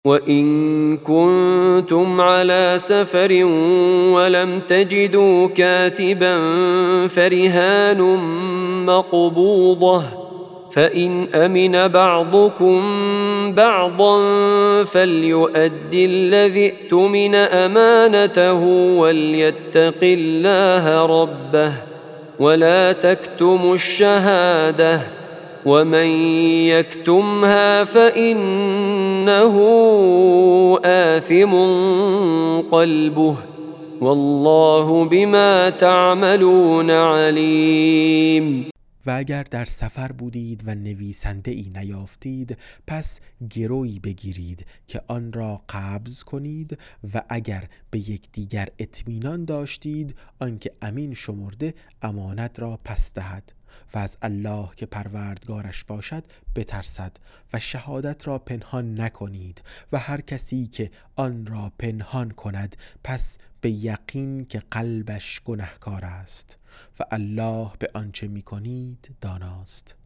وَإِن كُنتُمْ عَلَى سَفَرٍ وَلَمْ تَجِدُوا كَاتِبًا فَرِهَانٌ مَّقْبُوضَةٌ فَإِنْ أَمِنَ بَعْضُكُم بَعْضًا فَلْيُؤَدِّ الَّذِي اؤْتُمِنَ أَمَانَتَهُ وَلْيَتَّقِ اللَّهَ رَبَّهُ وَلَا تَكْتُمُوا الشَّهَادَةَ وَمَن يَكْتُمْهَا فَإِنَّهُ آثِمٌ قَلْبُهُ وَاللَّهُ بِمَا تَعْمَلُونَ عَلِيمٌ. و اگر در سفر بودید و نویسنده ای نیافتید، پس گرویی بگیرید که آن را قبض کنید و اگر به یکدیگر اطمینان داشتید آنکه امین شمرده امانت را پس دهد و از الله که پروردگارش باشد بترسد و شهادت را پنهان نکنید و هر کسی که آن را پنهان کند پس به یقین که قلبش گنهکار است و الله به آنچه می‌کنید داناست.